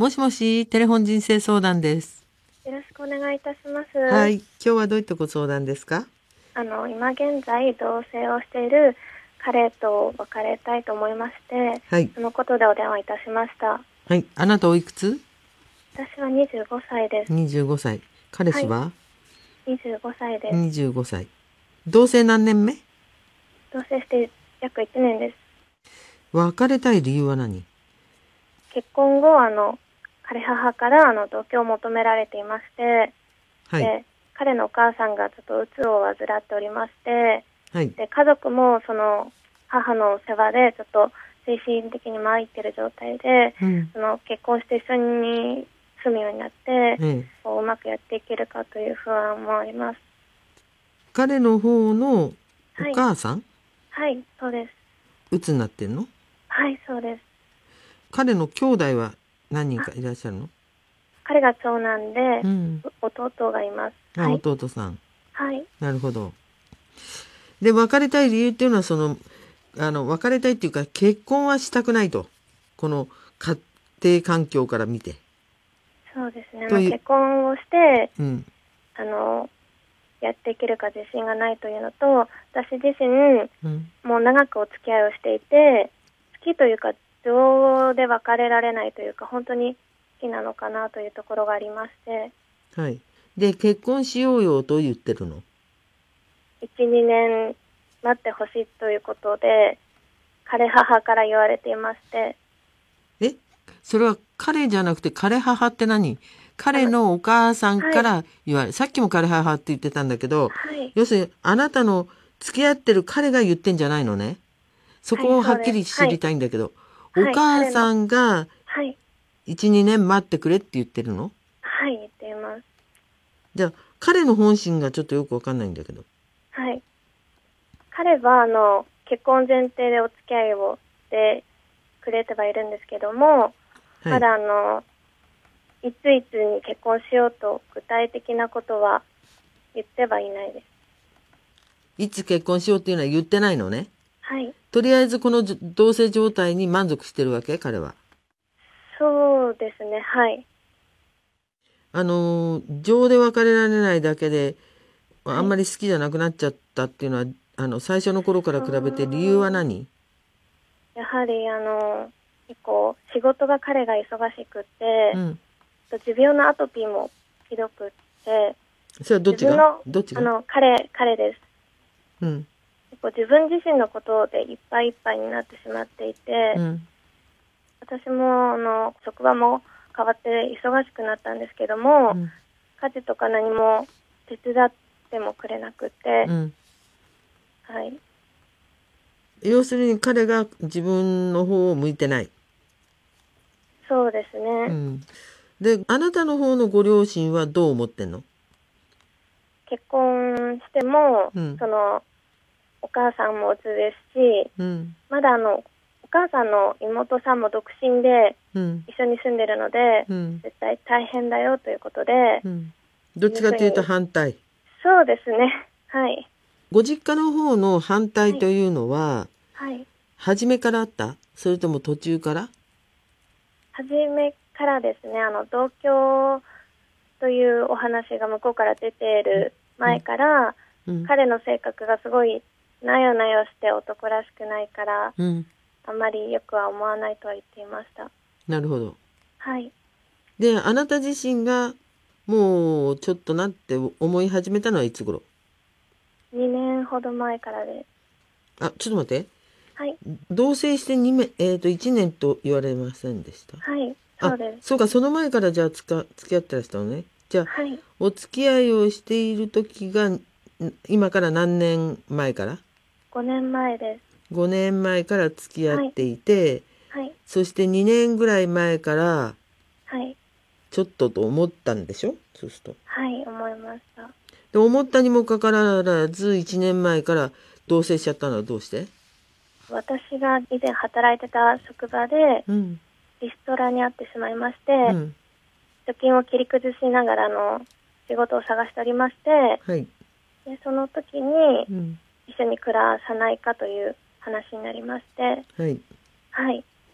もしもし、テレフォン人生相談です。 よろしくお願いいたします。 はい、今日はどういったご相談ですか？ 今現在同棲をしている彼と別れたいと思いまして、 はい。 そのことでお電話いたしました。 はい、あなたおいくつ？ 私は25歳です。 25歳。彼氏は？ 25歳です。 25歳。同棲何年目？ 同棲して約1年です。 別れたい理由は何？ 結婚後、彼母から同居を求められていまして、 はい。 で、彼のお母さんがちょっとうつを患っておりまして、 はい。 で、家族もその母の世話でちょっと精神的に参っている状態で、 うん。 結婚して一緒に住むようになって、 ええ。 うまくやっていけるかという不安もあります。 彼の方のおはい。 母さん、 はい、そうです。 うつになってんの？ はい、そうです。 彼の兄弟は何人かいらっしゃるの？ 彼が長男で、 うん。 弟がいます。 あ、 はい。 弟さん。 はい。 なるほど。で、別れたい理由っていうのは、別れたいっていうか、結婚はしたくないと。この家庭環境から見て。 そうですね。 という、 結婚をして、 うん。 やっていけるか自信がないというのと、私自身、 うん。 もう長くお付き合いをしていて、好きというか、情で別れられないというか、本当に好きなのかなというところがありまして、 はい。で、結婚しようよと言ってるの？ 1、2年待ってほしいということで、彼母から言われていまして、 え、それは彼じゃなくて彼母って何？彼あの、 のお母さんはい、 から言われ、さっきも彼母って言ってたんだけど、 はい、 要するにあなたの付き合ってる彼が言ってんじゃないのね。そはい、 こをはっきそうです。はい、 り知りたいんだけど、おはい、彼の、 母さんがはい、 1、2年待ってくれって言ってるの？ はい、言っています。 じゃあ、彼の本心がちょっとよくわかんないんだけど。 はい。彼は、結婚前提でお付き合いをしてくれてはいるんですけども、 はい。 まだいついつに結婚しようと具体的なことは言ってはいないです。 いつ結婚しようっていうのは言ってないのね。 はい。 とりあえずこの同棲状態に満足してるわけ彼は。 そうですね。はい。 情で別れられないだけで、あはい。 んまり好きじゃなくなっちゃったっていうのは、最初の頃からそ比べて理由はう、 何？ やはり結構仕事が彼が忙しくて、 うん。 持病のアトピーもひどくって、 それはどっちが？ 自分の、 どっちが？ 彼です。 うん。 結構自分自身のことでいっぱいいっぱいになってしまっていて、 うん。 私も職場も変わって忙しくなったんですけども、 うん。 家事とか何も手伝ってもくれなくて、 うん。 はい、 要するに彼が自分の方を向いてない。 そうですね。 うん。で、あなたの方のご両親はどう思ってんの？ 結婚しても、 うん。 お母さんもうつですし、 うん。 まだお母さんの妹さんも独身でうん。 一緒に住んでるので、 うん。 絶対大変だよということで、 うん。どっいちかというとうふうに、 反対。 そうですね。はい。 ご実家の方の反対はい。 というのは、 はい。 初めからあった？それとも途中から？ 初めからですね、同居というお話が向こうから出ている前うん。 から、 うん。 彼の性格がすごいなよなよして男らしくないから、 うん。 あんまりよくは思わないとは言っていました。 なるほど。 はい。 で、あなた自身がもうちょっとなって思い始めたのはいつ頃？ 2年ほど前からです。 あ、ちょっと待って。 はい。 同棲して1年と言われませんでした？ はい。そあ、 うです。 そうか、その前からじゃあ付き合ってらしたのね。じゃあ、 はい。 お付き合いをしている時が、今から何年前から？ 5年前です。 5 年前から付き合っはい。 ていて、 はい。 そして2年ぐらい前から、 はい。 ちょっとと思ったんでしょ？そうすると。 はい。思いました。 で、思ったにもかかわらず、1年前から同棲しちゃったのはどうして？ 私が以前働いてた職場でうん。 リストラにあってしまいまして、 うん。 貯金を切り崩しながら仕事を探しておりまして、 はい。 でその時にうん。 一緒に暮らさないかという話になりまして、 はい。 はい。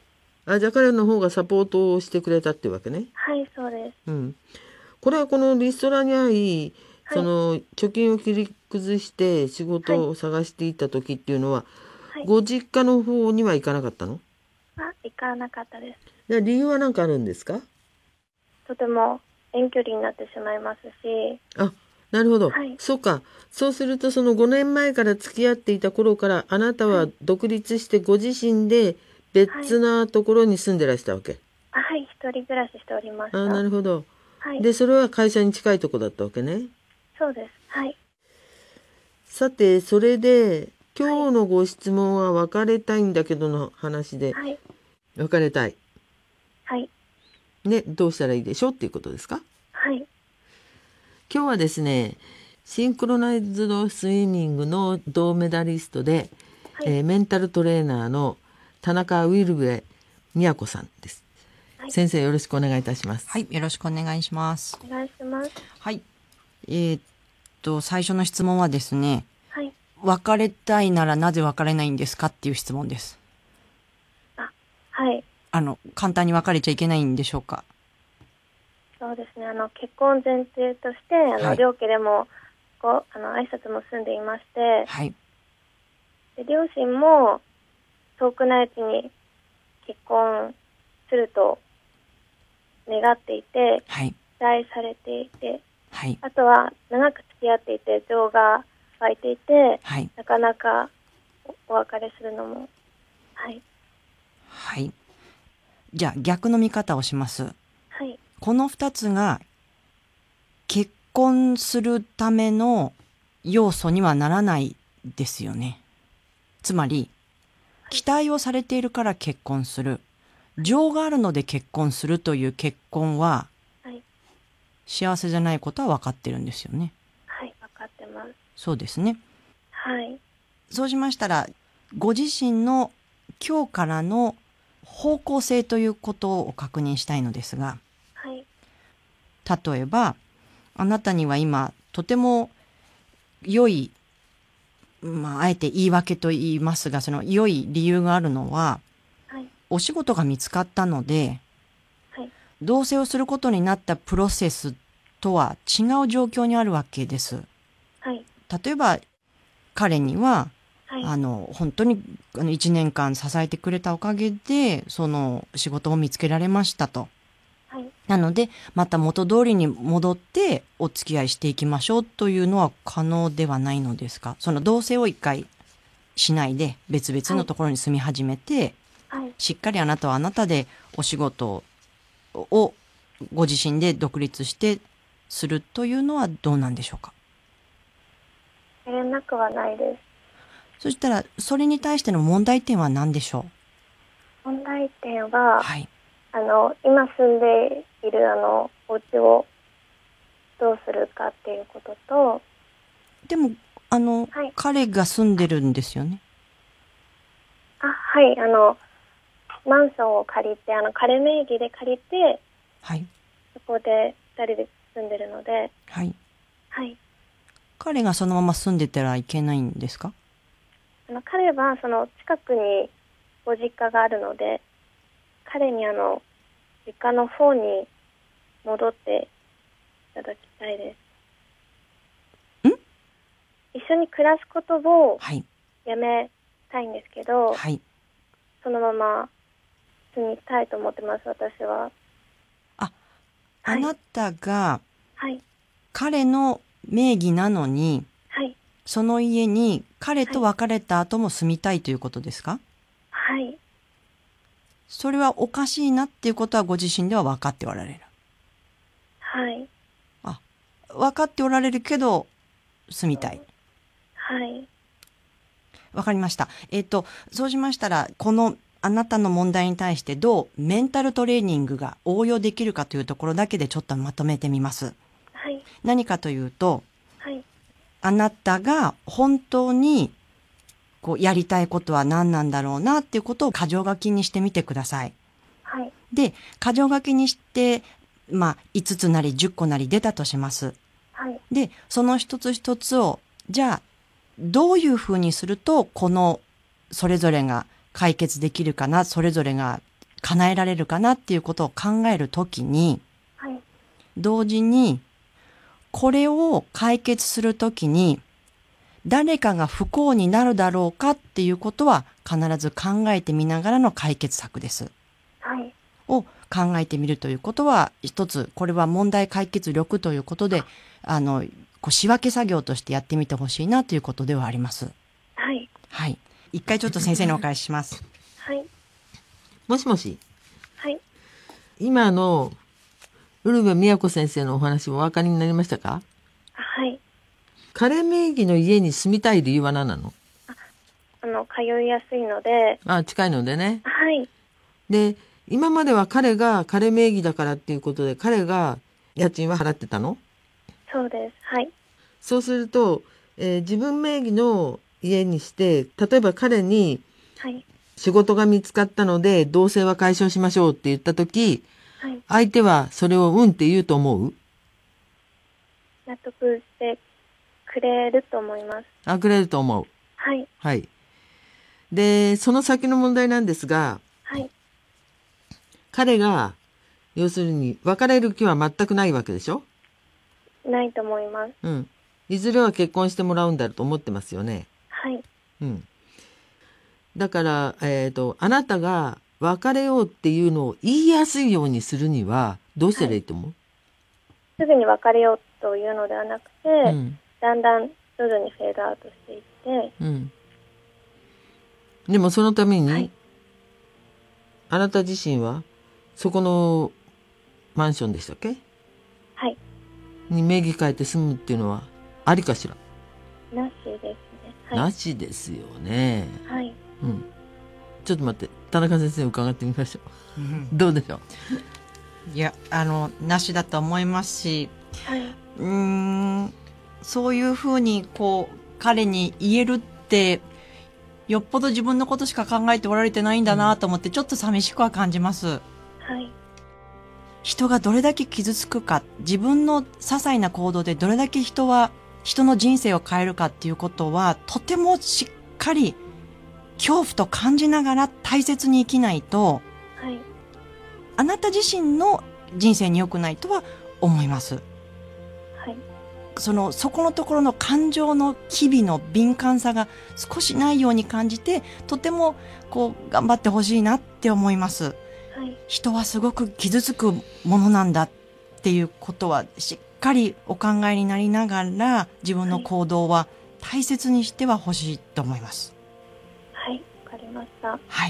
じゃあ彼の方がサポートをしてくれたってわけね。 はい、そうです。 うん。これはこのリストラに遭い、 はいその貯金を切り崩して仕はい事を探していた時っていうのは、 はい。 ご実家の方には行かなかったの？ 行かなかったです。 で理由は何かあるんですか？ とても遠距離になってしまいますし、 あ、なるほど。 はい。 そうか。そうするとその5年前から付き合っていた頃からあなたははい。 独立してご自身ではい。 別なところに住んでらしたわけ。 はい、一人暮らししておりましなた。 るほど。 はい。 で、それは会社に近いとこだったわけね。 そうです。はい。 さて、それではい。 今日のご質問は別れたいんだけどの話で、 はい。 別れたい。 はい。 ね、どうしたらいいでしょうっていうことですか？ はい。 今日はですね、シンクロナイズドスイミングの銅メダリストで、 はい。 メンタルトレーナーの田中ウィルブレ都さんです。 はい。 先生よろしくお願いいたします。 はい、よろしくお願いします。 お願いします。 はい。最初の質問はですね、 はい。 別れたいならなぜ別れないんですかっていう質問です。 はい。 簡単に別れちゃいけないんでしょうか？ そうですね。結婚前提として、 はい、 両家でも、挨拶も済んでいまして、 はい、 で両親も遠くないうちに結婚すると願っていて、 はい、 期待されていて、 はい、 あとは長く付き合っていて情が湧いていて、 はい、 なかなかお別れするのも、はい。 はい。じゃあ逆の見方をします。 はい。 この二つが結婚するための要素にはならないですよね。つまり、期待をされているから結婚する。情があるので結婚するという結婚ははい。 幸せじゃないことは分かってるんですよね。 はい。わかってます。 そうですね。 はい。 そうしましたら、ご自身の今日からの方向性ということを確認したいのですが、 はい。 例えば、あなたには今、とても良い、あえて言い訳と言いますが、その良い理由があるのは、 はい。 お仕事が見つかったので、 はい。 同棲をすることになったプロセスとは違う状況にあるわけです。 はい。 例えば、彼には、 はい。 本当に1年間支えてくれたおかげで、その仕事を見つけられましたと。 はい。 なので、また元通りに戻ってお付き合いしていきましょうというのは可能ではないのですか？その同棲を一回しないで別々のところに住み始めて、 はい。 しっかりあなたはあなたでお仕事をご自身で独立してするというのはどうなんでしょうか？ 連絡はないです。 そしたら、それに対しての問題点は何でしょう？ 問題点は、 はい。 今住んでいるお家をどうするかっていうことと、 でも、 はい。 彼が住んでるんですよね。 はい。マンションを借りて、彼名義で借りて、 はい。 そこで二人で住んでるので、 はい。 はい。 彼がそのまま住んでたらいけないんですか？ 彼はその近くにご実家があるので、彼に実家の方に戻っていただきたいです。 ん？ 一緒に暮らすことをはい。 やめたいんですけど、 はい。 そのまま住みたいと思ってます、私は。 あ、 はい。 あなたがはい。 彼の名義なのに、 はい。 その家に彼と別れた後も住みたいということですか？ はい。 それはおかしいなっていうことはご自身では分かっておられる。 はい。 あ、分かっておられるけど、住みたい。 はい。 わかりました。そうしましたら、このあなたの問題に対してどうメンタルトレーニングが応用できるかというところだけでちょっとまとめてみます。 はい。 何かというと、 はい。 あなたが本当にこうやりたいことは何なんだろうなっていうことを箇条書きにしてみてください。 はい。 で、箇条書きにして、5つなり10個なり出たとします。 はい。 で、その一つ一つを、じゃあ、どういうふうにすると、それぞれが解決できるかな、それぞれが叶えられるかなっていうことを考えるときに、 はい。 同時に、これを解決するときに、誰かが不幸になるだろうかっていうことは必ず考えてみながらの解決策です。 はい。 を考えてみるということは、一つ、これは問題解決力ということで、仕分け作業としてやってみてほしいなということではあります。 はい。 はい。一回ちょっと先生にお返しします。 はい。 もしもし。 はい。 今のウルヴェ宮子先生のお話お分かりになりましたか？ はい。 彼名義の家に住みたい理由は何なの？ 通いやすいので。 近いのでね。 はい。 で、今までは彼が彼名義だからっていうことで、彼が家賃は払ってたの？ そうです。はい。 そうすると、自分名義の家にして、例えば彼にはい。 仕事が見つかったので、同棲は解消しましょうって言ったとき、 はい。 相手はそれをうんって言うと思う？ 納得してくれると思います。 くれると思う。 はい。 はい。で、その先の問題なんですが、 はい。 彼が、要するに別れる気は全くないわけでしょ？ ないと思います。 うん。いずれは結婚してもらうんだと思ってますよね。 はい。 うん。だから、あなたが別れようっていうのを言いやすいようにするには、どうしたらいいと思う？ すぐに別れようというのではなくて、 うん。 だんだん徐々にフェードアウトしていって、 うん。でもそのために、 はい。 あなた自身は、そこのマンションでしたっけ？ はい。 に名義変えて住むっていうのは、ありかしら？ なしですね。はい。 なしですよね。 はい。 うん。ちょっと待って、田中先生に伺ってみましょう。どうでしょう？ いや、なしだと思いますし、 はい。 そういうふうに、彼に言えるって、よっぽど自分のことしか考えておられてないんだなと思って、ちょっと寂しくは感じます。 はい。 人がどれだけ傷つくか、自分の些細な行動でどれだけ人の人生を変えるかっていうことは、とてもしっかり恐怖と感じながら大切に生きないと、 はい。 あなた自身の人生に良くないとは思います。 はい。 そこのところの感情の機微の敏感さが少しないように感じて、とても頑張ってほしいなって思います。 はい。 人はすごく傷つくものなんだっていうことはしっかりお考えになりながら、自分の行動は大切にしてはほしいと思います。 はい。わかりました。 はい。はい。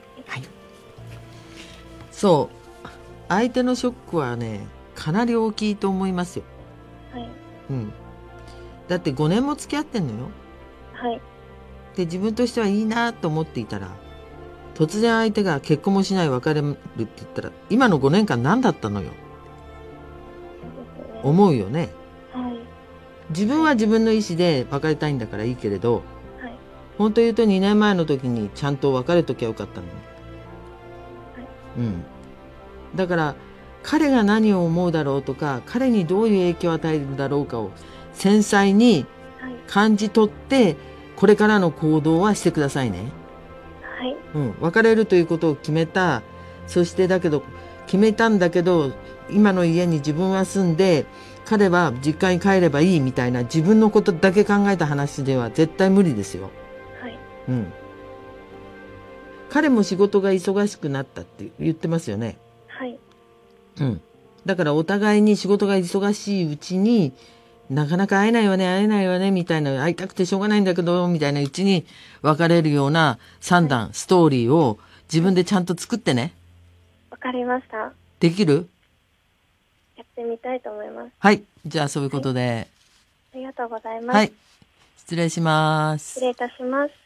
そう。相手のショックはね、かなり大きいと思いますよ。 はい。 うん。だって5年も付き合ってんのよ。 はい。 で、自分としてはいいなと思っていたら、突然相手が結婚もしない別れるって言ったら、今の5年間何だったのよ。 そうですね。 思うよね。 はい。 自分は自分の意思で別れたいんだからいいけれど、 はい。 本当言うと2年前の時にちゃんと別れときゃよかったの。うん。だから、彼が何を思うだろうとか、彼にどういう影響を与えるだろうかを繊細にはい。 感じ取って、これからの行動はしてくださいね。 はい。 うん。別れるということを決めた。そしてだけど、決めたんだけど、今の家に自分は住んで、彼は実家に帰ればいいみたいな自分のことだけ考えた話では絶対無理ですよ。 はい。 うん。彼も仕事が忙しくなったって言ってますよね。 はい。 うん。だからお互いに仕事が忙しいうちに、なかなか会えないわね、みたいな、会いたくてしょうがないんだけど、みたいなうちに別れるような3段、ストーリーを自分でちゃんと作ってね。 わかりました。 できる？ やってみたいと思います。 はい。じゃあそういうことで。 ありがとうございます。 はい。失礼します。 失礼いたします。